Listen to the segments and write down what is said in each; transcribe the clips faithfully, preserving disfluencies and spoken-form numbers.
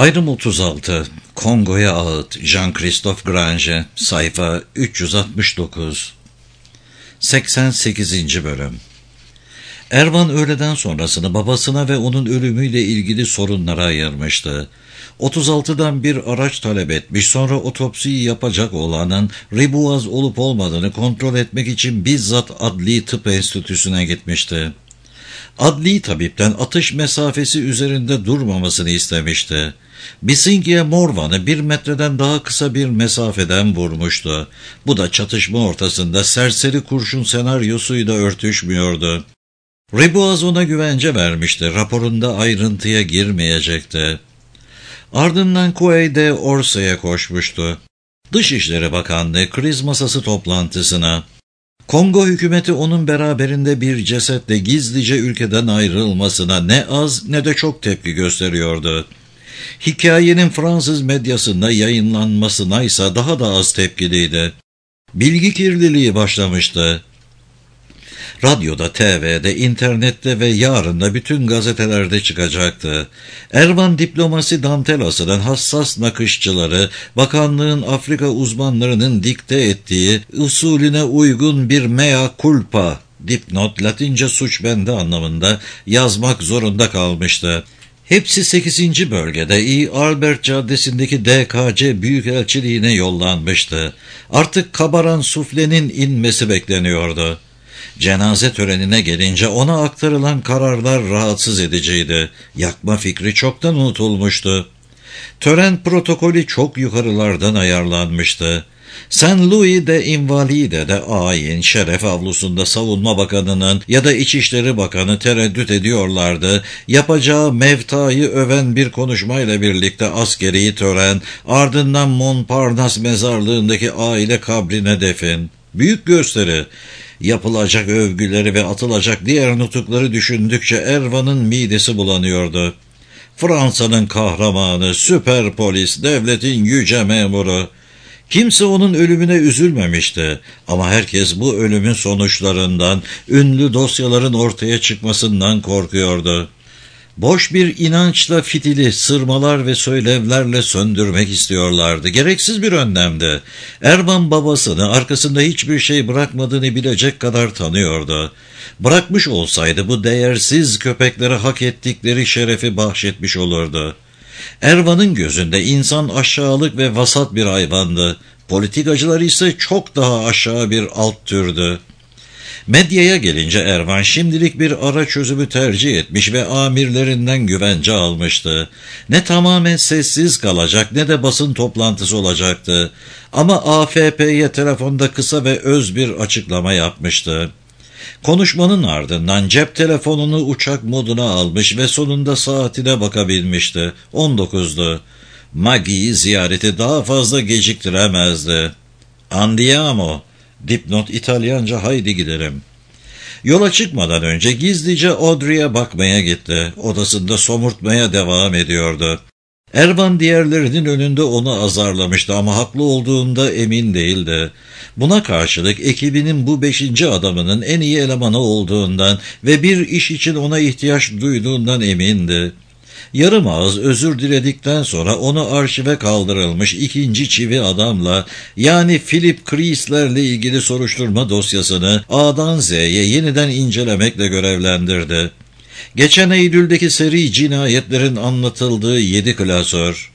Ayrım otuz altı. Kongo'ya ağıt. Jean-Christophe Grange. Sayfa üç yüz altmış dokuz. seksen sekizinci bölüm. Ervan öğleden sonrasını babasına ve onun ölümüyle ilgili sorunlara ayırmıştı. otuz altıdan bir araç talep etmiş, sonra otopsiyi yapacak olanın ribuaz olup olmadığını kontrol etmek için bizzat Adli Tıp Enstitüsü'ne gitmişti. Adli tabipten atış mesafesi üzerinde durmamasını istemişti. Bisingi'ye Morvan'ı bir metreden daha kısa bir mesafeden vurmuştu. Bu da çatışma ortasında serseri kurşun senaryosuyla örtüşmüyordu. Ribuaz ona güvence vermişti, raporunda ayrıntıya girmeyecekti. Ardından Kuey de Orsay'a koşmuştu. Dışişleri Bakanlığı kriz masası toplantısına. Kongo hükümeti onun beraberinde bir cesetle gizlice ülkeden ayrılmasına ne az ne de çok tepki gösteriyordu. Hikayenin Fransız medyasında yayınlanmasına ise daha da az tepkiliydi. Bilgi kirliliği başlamıştı. Radyoda, T V'de, internette ve yarın da bütün gazetelerde çıkacaktı. Ervan diplomasi dantelasının hassas nakışçıları, bakanlığın Afrika uzmanlarının dikte ettiği usulüne uygun bir mea culpa, dipnot, Latince suç bende anlamında yazmak zorunda kalmıştı. Hepsi sekizinci bölgede İ. Albert Caddesi'ndeki D K C Büyükelçiliğine yollanmıştı. Artık kabaran suflenin inmesi bekleniyordu. Cenaze törenine gelince ona aktarılan kararlar rahatsız ediciydi. Yakma fikri çoktan unutulmuştu. Tören protokolü çok yukarılardan ayarlanmıştı. Saint Louis de Invalide'de ayin şeref avlusunda Savunma Bakanı'nın ya da İçişleri Bakanı tereddüt ediyorlardı. Yapacağı mevtayı öven bir konuşmayla birlikte askeri tören, ardından Montparnasse mezarlığındaki aile kabrine defin. Büyük gösteri. Yapılacak övgüleri ve atılacak diğer nutukları düşündükçe Ervan'ın midesi bulanıyordu. Fransa'nın kahramanı, süper polis, devletin yüce memuru. Kimse onun ölümüne üzülmemişti ama herkes bu ölümün sonuçlarından, ünlü dosyaların ortaya çıkmasından korkuyordu. Boş bir inançla fitili sırmalar ve söylevlerle söndürmek istiyorlardı. Gereksiz bir önlemdi. Ervan babasını arkasında hiçbir şey bırakmadığını bilecek kadar tanıyordu. Bırakmış olsaydı bu değersiz köpeklere hak ettikleri şerefi bahşetmiş olurdu. Ervan'ın gözünde insan aşağılık ve vasat bir hayvandı. Politikacılar ise çok daha aşağı bir alt türdü. Medyaya gelince Ervan şimdilik bir ara çözümü tercih etmiş ve amirlerinden güvence almıştı. Ne tamamen sessiz kalacak ne de basın toplantısı olacaktı. Ama A F P'ye telefonda kısa ve öz bir açıklama yapmıştı. Konuşmanın ardından cep telefonunu uçak moduna almış ve sonunda saatine bakabilmişti. on dokuzdu. Maggie'yi ziyareti daha fazla geciktiremezdi. Andiamo. Dipnot İtalyanca haydi gidelim. Yola çıkmadan önce gizlice Audrey'e bakmaya gitti. Odasında somurtmaya devam ediyordu. Ervan diğerlerinin önünde onu azarlamıştı ama haklı olduğunda emin değildi. Buna karşılık ekibinin bu beşinci adamının en iyi elemanı olduğundan ve bir iş için ona ihtiyaç duyduğundan emindi. Yarım ağız özür diledikten sonra onu arşive kaldırılmış ikinci çivi adamla, yani Philip Kreisler'le ilgili soruşturma dosyasını A'dan Z'ye yeniden incelemekle görevlendirdi. Geçen Eylül'deki seri cinayetlerin anlatıldığı yedi klasör.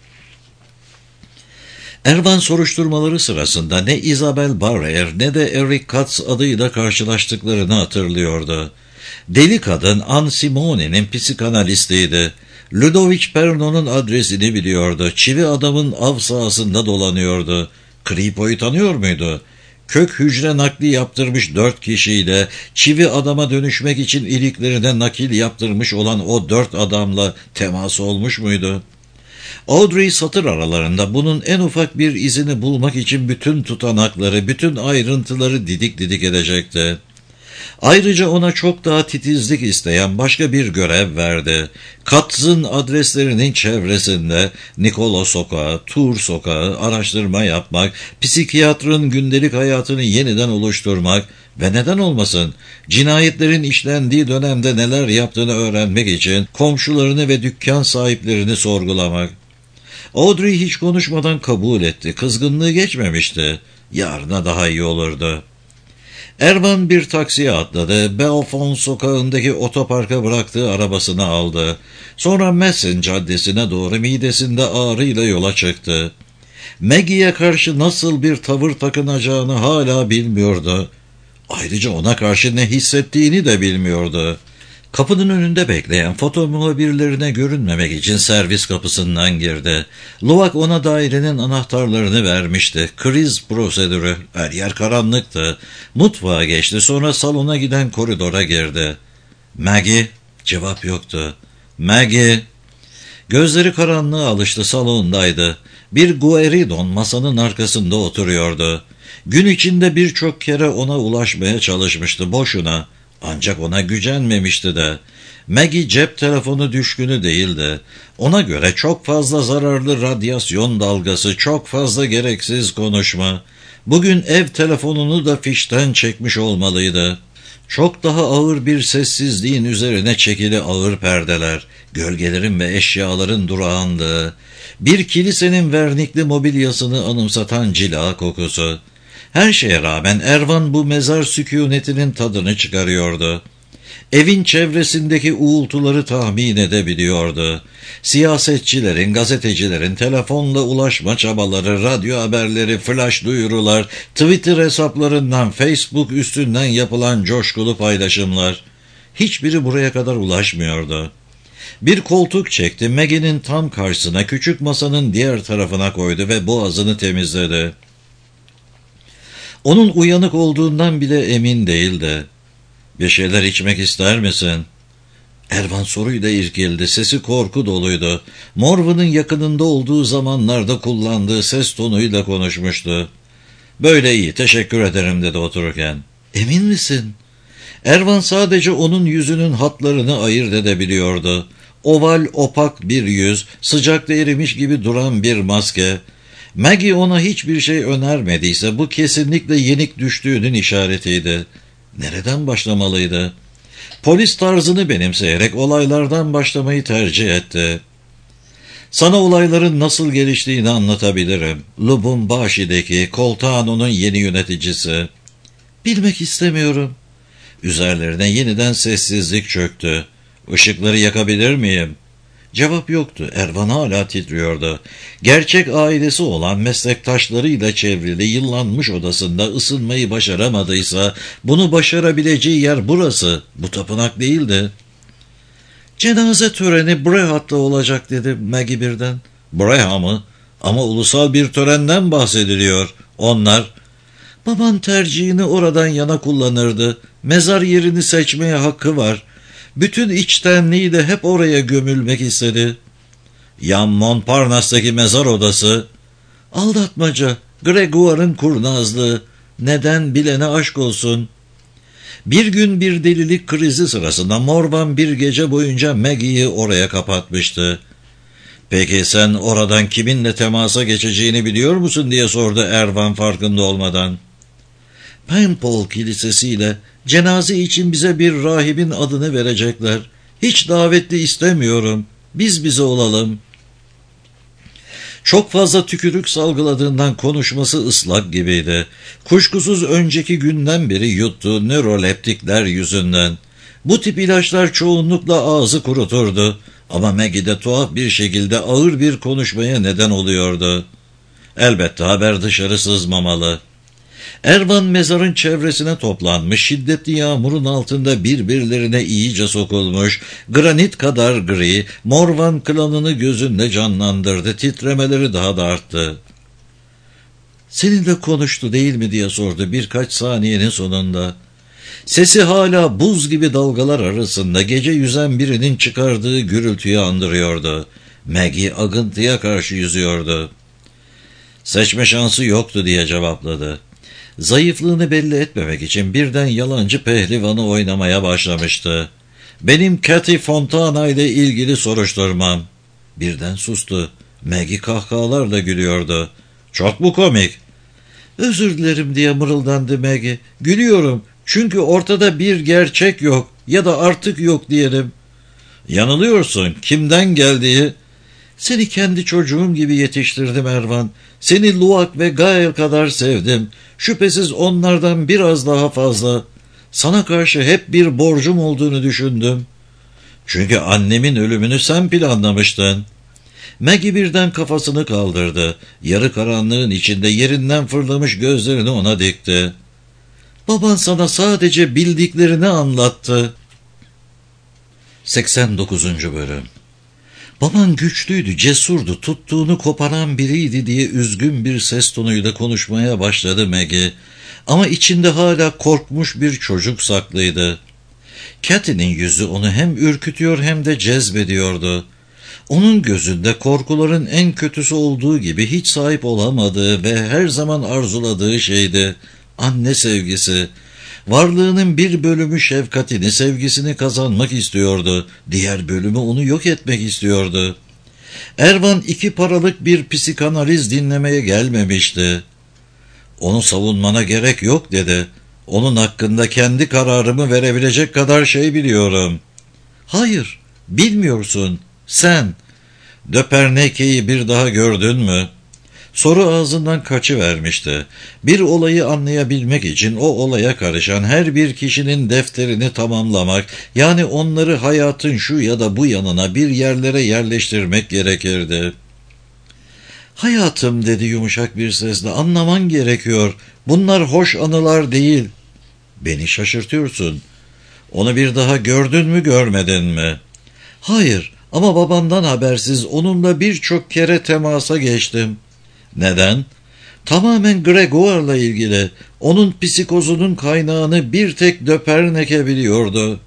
Ervan soruşturmaları sırasında ne Isabel Barrer ne de Eric Katz adıyla karşılaştıklarını hatırlıyordu. Deli kadın Anne Simone'nin psikanalistiydi. Ludovic Pernod'un adresini biliyordu. Çivi adamın av sahasında dolanıyordu. Kripo'yu tanıyor muydu? Kök hücre nakli yaptırmış dört kişiyle, çivi adama dönüşmek için iliklerine nakil yaptırmış olan o dört adamla temas olmuş muydu? Audrey satır aralarında bunun en ufak bir izini bulmak için bütün tutanakları, bütün ayrıntıları didik didik edecekti. Ayrıca ona çok daha titizlik isteyen başka bir görev verdi. Katz'ın adreslerinin çevresinde Nikola Sokağı, Tur Sokağı araştırma yapmak, psikiyatrın gündelik hayatını yeniden oluşturmak ve neden olmasın cinayetlerin işlendiği dönemde neler yaptığını öğrenmek için komşularını ve dükkan sahiplerini sorgulamak. Audrey hiç konuşmadan kabul etti. Kızgınlığı geçmemişti. Yarına daha iyi olurdu. Ervan bir taksiye atladı. Belfont sokağındaki otoparka bıraktığı arabasını aldı. Sonra Madison caddesine doğru midesinde ağrıyla yola çıktı. Maggie'ye karşı nasıl bir tavır takınacağını hala bilmiyordu. Ayrıca ona karşı ne hissettiğini de bilmiyordu. Kapının önünde bekleyen fotomobillerine görünmemek için servis kapısından girdi. Luwak ona dairenin anahtarlarını vermişti. Kriz prosedürü. Her yer karanlıktı. Mutfağa geçti, sonra salona giden koridora girdi. Maggie? Cevap yoktu. Maggie? Gözleri karanlığa alıştı, salondaydı. Bir gueridon masanın arkasında oturuyordu. Gün içinde birçok kere ona ulaşmaya çalışmıştı, boşuna. Ancak ona gücenmemişti de. Maggie cep telefonu düşkünü değildi. Ona göre çok fazla zararlı radyasyon dalgası, çok fazla gereksiz konuşma. Bugün ev telefonunu da fişten çekmiş olmalıydı. Çok daha ağır bir sessizliğin üzerine çekili ağır perdeler, gölgelerin ve eşyaların durağanlığı, bir kilisenin vernikli mobilyasını anımsatan cila kokusu. Her şeye rağmen Ervan bu mezar sükunetinin tadını çıkarıyordu. Evin çevresindeki uğultuları tahmin edebiliyordu. Siyasetçilerin, gazetecilerin telefonla ulaşma çabaları, radyo haberleri, flash duyurular, Twitter hesaplarından, Facebook üstünden yapılan coşkulu paylaşımlar. Hiçbiri buraya kadar ulaşmıyordu. Bir koltuk çekti, Maggie'nin tam karşısına, küçük masanın diğer tarafına koydu ve boğazını temizledi. Onun uyanık olduğundan bile emin değildi. "Bir şeyler içmek ister misin?" Ervan soruyla irkildi. Sesi korku doluydu. Morvan'ın yakınında olduğu zamanlarda kullandığı ses tonuyla konuşmuştu. "Böyle iyi, teşekkür ederim," dedi otururken. "Emin misin?" Ervan sadece onun yüzünün hatlarını ayırt edebiliyordu. Oval, opak bir yüz, sıcakta erimiş gibi duran bir maske. Maggie ona hiçbir şey önermediyse bu kesinlikle yenik düştüğünün işaretiydi. Nereden başlamalıydı? Polis tarzını benimseyerek olaylardan başlamayı tercih etti. "Sana olayların nasıl geliştiğini anlatabilirim. Lubumbaşi'deki Coltano'nun yeni yöneticisi." "Bilmek istemiyorum." Üzerlerine yeniden sessizlik çöktü. "Işıkları yakabilir miyim?" Cevap yoktu. Ervan hala titriyordu. Gerçek ailesi olan meslektaşlarıyla çevrili yıllanmış odasında ısınmayı başaramadıysa bunu başarabileceği yer burası. Bu tapınak değildi. "Cenaze töreni Brehat'ta olacak," dedi Maggie birden. "Breha mı? Ama ulusal bir törenden bahsediliyor. Onlar..." "Baban tercihini oradan yana kullanırdı. Mezar yerini seçmeye hakkı var. Bütün içtenliğiyle hep oraya gömülmek istedi." "Yan Montparnasse'daki mezar odası..." "Aldatmaca, Gregoire'ın kurnazlığı. Neden bilene aşk olsun." Bir gün bir delilik krizi sırasında Morvan bir gece boyunca Maggie'yi oraya kapatmıştı. "Peki sen oradan kiminle temasa geçeceğini biliyor musun?" diye sordu Ervan farkında olmadan. "Paimpol kilisesiyle cenaze için bize bir rahibin adını verecekler. Hiç davetli istemiyorum. Biz bize olalım." Çok fazla tükürük salgıladığından konuşması ıslak gibiydi. Kuşkusuz önceki günden beri yuttuğu nöroleptikler yüzünden. Bu tip ilaçlar çoğunlukla ağzı kuruturdu. Ama Maggie'de tuhaf bir şekilde ağır bir konuşmaya neden oluyordu. Elbette haber dışarı sızmamalı. Ervan mezarın çevresine toplanmış, şiddetli yağmurun altında birbirlerine iyice sokulmuş, granit kadar gri, Morvan klanını gözünde canlandırdı, titremeleri daha da arttı. "Seninle konuştu değil mi?" diye sordu birkaç saniyenin sonunda. Sesi hala buz gibi dalgalar arasında gece yüzen birinin çıkardığı gürültüyü andırıyordu. Maggie akıntıya karşı yüzüyordu. "Seçme şansı yoktu," diye cevapladı. Zayıflığını belli etmemek için birden yalancı pehlivanı oynamaya başlamıştı. "Benim Cathy Fontana ile ilgili soruşturmam." Birden sustu. Maggie kahkahalarla gülüyordu. "Çok mu komik?" "Özür dilerim," diye mırıldandı Maggie. "Gülüyorum çünkü ortada bir gerçek yok ya da artık yok diyelim." "Yanılıyorsun. Kimden geldiği?" Seni kendi çocuğum gibi yetiştirdim Ervan. Seni Luak ve Gael kadar sevdim. Şüphesiz onlardan biraz daha fazla. Sana karşı hep bir borcum olduğunu düşündüm. Çünkü annemin ölümünü sen planlamıştın. Maggie birden kafasını kaldırdı. Yarı karanlığın içinde yerinden fırlamış gözlerini ona dikti. Baban sana sadece bildiklerini anlattı. seksen dokuzuncu bölüm. Baban güçlüydü, cesurdu, tuttuğunu koparan biriydi diye üzgün bir ses tonuyla konuşmaya başladı Maggie. Ama içinde hala korkmuş bir çocuk saklıydı. Kathy'nin yüzü onu hem ürkütüyor hem de cezbediyordu. Onun gözünde korkuların en kötüsü olduğu gibi hiç sahip olamadığı ve her zaman arzuladığı şeydi: anne sevgisi. Varlığının bir bölümü şefkatini, sevgisini kazanmak istiyordu. Diğer bölümü onu yok etmek istiyordu. Ervan iki paralık bir psikanaliz dinlemeye gelmemişti. Onu savunmana gerek yok dedi. Onun hakkında kendi kararımı verebilecek kadar şey biliyorum. Hayır, bilmiyorsun. Sen Döperneke'yi bir daha gördün mü? Soru ağzından kaçıvermişti. Bir olayı anlayabilmek için o olaya karışan her bir kişinin defterini tamamlamak, yani onları hayatın şu ya da bu yanına bir yerlere yerleştirmek gerekirdi. Hayatım, dedi yumuşak bir sesle, anlaman gerekiyor. Bunlar hoş anılar değil. Beni şaşırtıyorsun. Onu bir daha gördün mü, görmedin mi? Hayır, ama babandan habersiz onunla birçok kere temasa geçtim. Neden? Tamamen Gregor'la ilgili. Onun psikozunun kaynağını bir tek Döperneke biliyordu.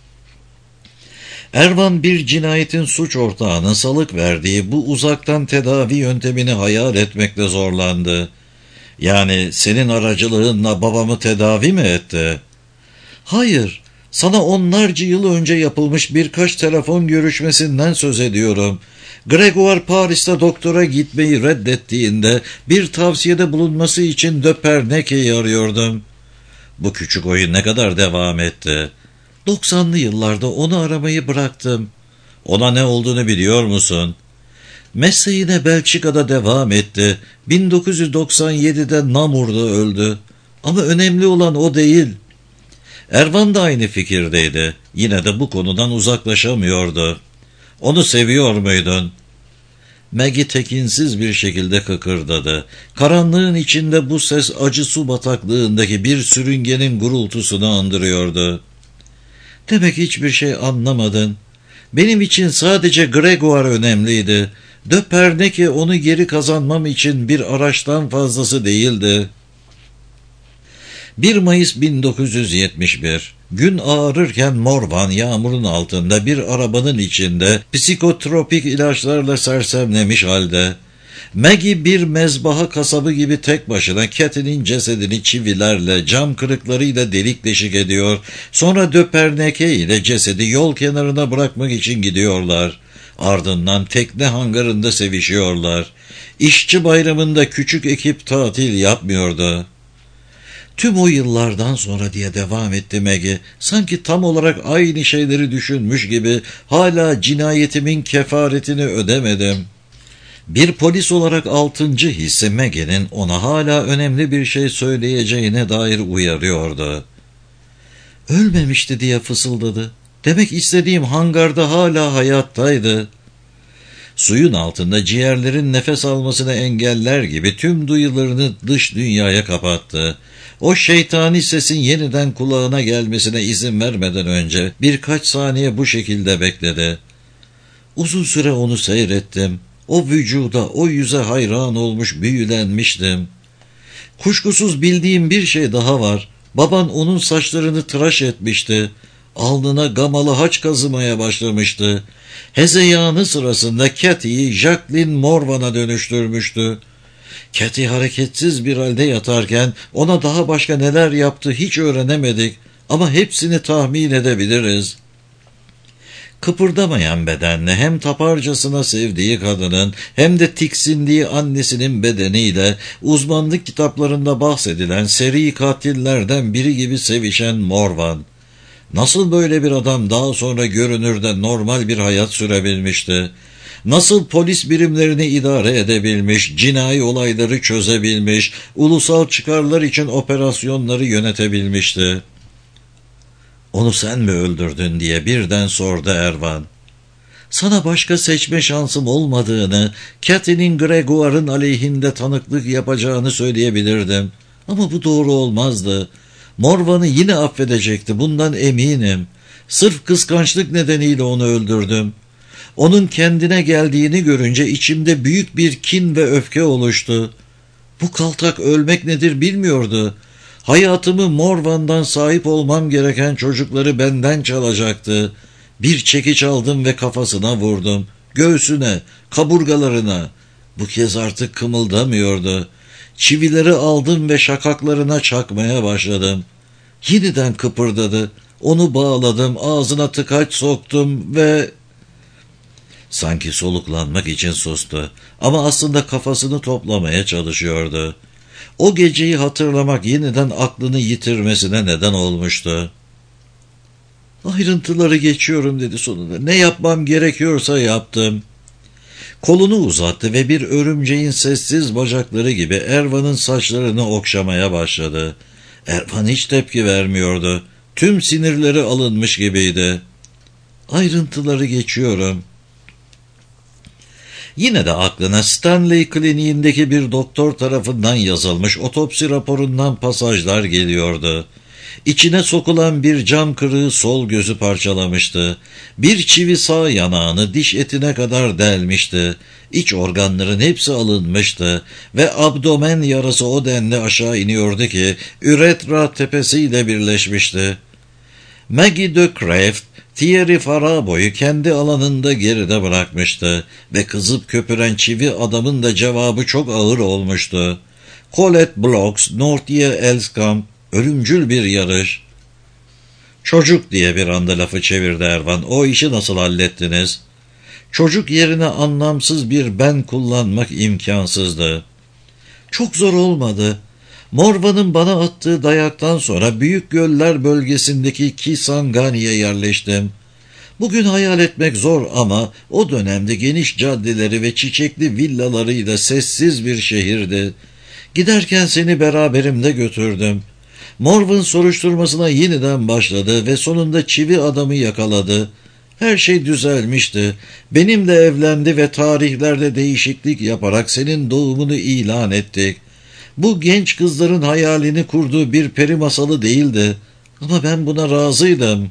Ervan bir cinayetin suç ortağının salık verdiği bu uzaktan tedavi yöntemini hayal etmekte zorlandı. Yani senin aracılığınla babamı tedavi mi etti? Hayır, sana onlarca yıl önce yapılmış birkaç telefon görüşmesinden söz ediyorum. Gregor Paris'te doktora gitmeyi reddettiğinde bir tavsiyede bulunması için Döperneke'yi arıyordum. Bu küçük oyun ne kadar devam etti? doksanlı yıllarda onu aramayı bıraktım. Ona ne olduğunu biliyor musun? Mesleğine Belçika'da devam etti. bin dokuz yüz doksan yedide Namur'da öldü. Ama önemli olan o değil. Ervan da aynı fikirdeydi. Yine de bu konudan uzaklaşamıyordu. Onu seviyor muydun? Maggie tekinsiz bir şekilde kıkırdadı. Karanlığın içinde bu ses acı su bataklığındaki bir sürüngenin gurultusunu andırıyordu. Demek hiçbir şey anlamadın. Benim için sadece Gregor önemliydi. Döperneke onu geri kazanmam için bir araçtan fazlası değildi. bir Mayıs bin dokuz yüz yetmiş bir. Gün ağarırken Morvan yağmurun altında bir arabanın içinde psikotropik ilaçlarla sersemlemiş halde. Maggie bir mezbaha kasabı gibi tek başına Kathy'nin cesedini çivilerle, cam kırıklarıyla delik deşik ediyor. Sonra Döperneke ile cesedi yol kenarına bırakmak için gidiyorlar. Ardından tekne hangarında sevişiyorlar. İşçi bayramında küçük ekip tatil yapmıyordu. Tüm o yıllardan sonra, diye devam etti Maggie, sanki tam olarak aynı şeyleri düşünmüş gibi, hala cinayetimin kefaretini ödemedim. Bir polis olarak altıncı hissi Maggie'nin ona hala önemli bir şey söyleyeceğine dair uyarıyordu. Ölmemişti diye fısıldadı. Demek istediğim hangarda hala hayattaydı. Suyun altında ciğerlerin nefes almasını engeller gibi tüm duyularını dış dünyaya kapattı. O şeytani sesin yeniden kulağına gelmesine izin vermeden önce birkaç saniye bu şekilde bekledi. Uzun süre onu seyrettim. O vücuda, o yüze hayran olmuş, büyülenmiştim. Kuşkusuz bildiğim bir şey daha var. Baban onun saçlarını tıraş etmişti. Alnına gamalı haç kazımaya başlamıştı. Hezeyanı sırasında Kathy'yi Jacqueline Morvan'a dönüştürmüştü. Kathy hareketsiz bir halde yatarken ona daha başka neler yaptı hiç öğrenemedik ama hepsini tahmin edebiliriz. Kıpırdamayan bedenle hem taparcasına sevdiği kadının hem de tiksindiği annesinin bedeniyle uzmanlık kitaplarında bahsedilen seri katillerden biri gibi sevişen Morvan. Nasıl böyle bir adam daha sonra görünürde normal bir hayat sürebilmişti? nasıl polis birimlerini idare edebilmiş, cinayi olayları çözebilmiş, ulusal çıkarlar için operasyonları yönetebilmişti. "Onu sen mi öldürdün?" diye birden sordu Ervan. "Sana başka seçme şansım olmadığını, Kathy'nin Gregoire'ın aleyhinde tanıklık yapacağını söyleyebilirdim. Ama bu doğru olmazdı. Morvan'ı yine affedecekti, bundan eminim. Sırf kıskançlık nedeniyle onu öldürdüm. Onun kendine geldiğini görünce içimde büyük bir kin ve öfke oluştu. Bu kaltak ölmek nedir bilmiyordu. Hayatımı Morvan'dan sahip olmam gereken çocukları benden çalacaktı. Bir çekiç aldım ve kafasına vurdum. Göğsüne, kaburgalarına. Bu kez artık kımıldamıyordu. Çivileri aldım ve şakaklarına çakmaya başladım. Yeniden kıpırdadı. Onu bağladım, ağzına tıkaç soktum ve... Sanki soluklanmak için sustu ama aslında kafasını toplamaya çalışıyordu. O geceyi hatırlamak yeniden aklını yitirmesine neden olmuştu. "Ayrıntıları geçiyorum," dedi sonunda. "Ne yapmam gerekiyorsa yaptım." Kolunu uzattı ve bir örümceğin sessiz bacakları gibi Ervan'ın saçlarını okşamaya başladı. Ervan hiç tepki vermiyordu. Tüm sinirleri alınmış gibiydi. "Ayrıntıları geçiyorum." Yine de aklına Stanley Kliniğindeki bir doktor tarafından yazılmış otopsi raporundan pasajlar geliyordu. İçine sokulan bir cam kırığı sol gözü parçalamıştı. Bir çivi sağ yanağını diş etine kadar delmişti. İç organların hepsi alınmıştı ve abdomen yarası o denli aşağı iniyordu ki üretra tepesiyle birleşmişti. Maggie de Kraft, Thierry Farabo'yu kendi alanında geride bırakmıştı ve kızıp köpüren çivi adamın da cevabı çok ağır olmuştu. Colette Blocks, Northier Elskamp, ölümcül bir yarış. "Çocuk," diye bir anda lafı çevirdi Ervan. "O işi nasıl hallettiniz?" "Çocuk yerine anlamsız bir ben kullanmak imkansızdı." "Çok zor olmadı. Morvan'ın bana attığı dayaktan sonra Büyük Göller bölgesindeki Kisangani'ye yerleştim. Bugün hayal etmek zor ama o dönemde geniş caddeleri ve çiçekli villalarıyla sessiz bir şehirdi. Giderken seni beraberimde götürdüm. Morvan soruşturmasına yeniden başladı ve sonunda çivi adamı yakaladı. Her şey düzelmişti. Benimle evlendi ve tarihlerde değişiklik yaparak senin doğumunu ilan ettik. Bu genç kızların hayalini kurduğu bir peri masalı değildi. Ama ben buna razıydım."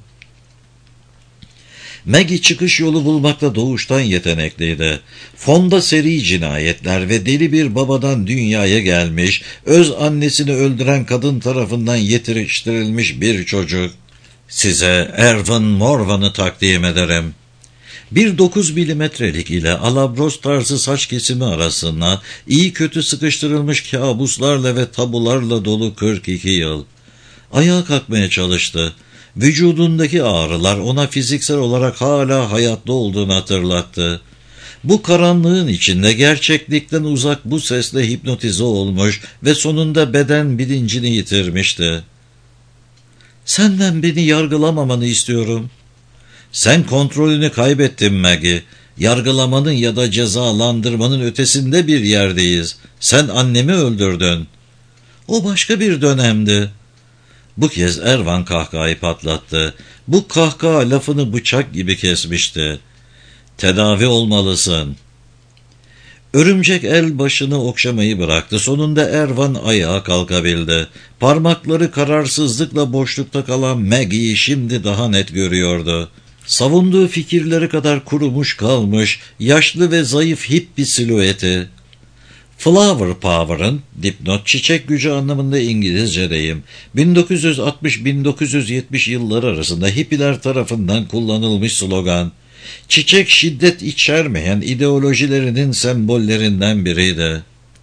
Maggie çıkış yolu bulmakta doğuştan yetenekliydi. Fonda seri cinayetler ve deli bir babadan dünyaya gelmiş, öz annesini öldüren kadın tarafından yetiştirilmiş bir çocuk. "Size Ervan Morvan'ı takdim ederim." Bir dokuz milimetrelik ile alabros tarzı saç kesimi arasına iyi kötü sıkıştırılmış kabuslarla ve tabularla dolu kırk iki yıl. Ayağa kalkmaya çalıştı. Vücudundaki ağrılar ona fiziksel olarak hala hayatta olduğunu hatırlattı. Bu karanlığın içinde gerçeklikten uzak bu sesle hipnotize olmuş ve sonunda beden bilincini yitirmişti. "Senden beni yargılamamanı istiyorum." "Sen kontrolünü kaybettin Maggie. Yargılamanın ya da cezalandırmanın ötesinde bir yerdeyiz. Sen annemi öldürdün." "O başka bir dönemdi." Bu kez Ervan kahkahayı patlattı. Bu kahkaha lafını bıçak gibi kesmişti. "Tedavi olmalısın." Örümcek el başını okşamayı bıraktı. Sonunda Ervan ayağa kalkabildi. Parmakları kararsızlıkla boşlukta kalan Maggie'yi şimdi daha net görüyordu. Savunduğu fikirleri kadar kurumuş kalmış, yaşlı ve zayıf hip bir silüeti. Flower Power'ın, dipnot çiçek gücü anlamında İngilizce'deyim, bin dokuz yüz altmış bin dokuz yüz yetmiş yılları arasında hippiler tarafından kullanılmış slogan. Çiçek şiddet içermeyen ideolojilerinin sembollerinden biriydi.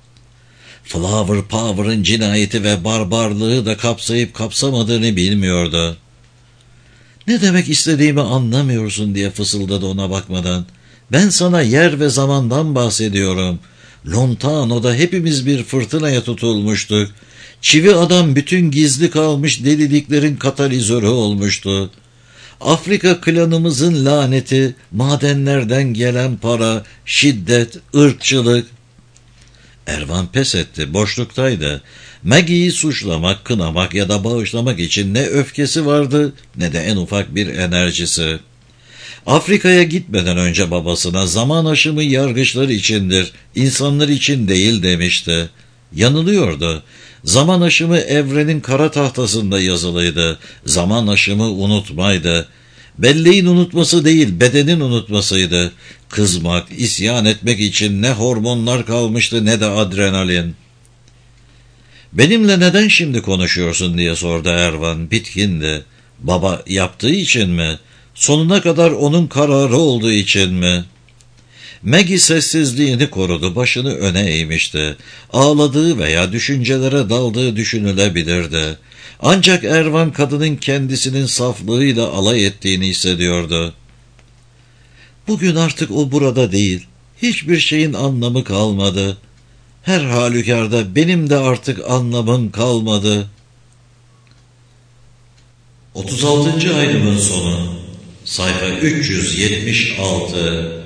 Flower Power'ın cinayeti ve barbarlığı da kapsayıp kapsamadığını bilmiyordu. "Ne demek istediğimi anlamıyorsun," diye fısıldadı ona bakmadan. "Ben sana yer ve zamandan bahsediyorum. Lontano'da hepimiz bir fırtınaya tutulmuştuk. Çivi adam bütün gizli kalmış deliliklerin katalizörü olmuştu. Afrika klanımızın laneti, madenlerden gelen para, şiddet, ırkçılık. Ervan pes etti, boşluktaydı. Maggie'yi suçlamak, kınamak ya da bağışlamak için ne öfkesi vardı ne de en ufak bir enerjisi. Afrika'ya gitmeden önce babasına zaman aşımı yargıçlar içindir, insanlar için değil demişti. Yanılıyordu. Zaman aşımı evrenin kara tahtasında yazılıydı. Zaman aşımı unutmaydı. Belleğin unutması değil, bedenin unutmasıydı. Kızmak, isyan etmek için ne hormonlar kalmıştı ne de adrenalin. "Benimle neden şimdi konuşuyorsun?" diye sordu Ervan, bitkindi. Baba yaptığı için mi? Sonuna kadar onun kararı olduğu için mi? Maggie sessizliğini korudu, başını öne eğmişti. Ağladığı veya düşüncelere daldığı düşünülebilirdi. Ancak Ervan kadının kendisinin saflığıyla alay ettiğini hissediyordu. Bugün artık o burada değil. Hiçbir şeyin anlamı kalmadı. Her halükarda benim de artık anlamım kalmadı. otuz altıncı ayrımın sonu. Sayfa üç yüz yetmiş altı.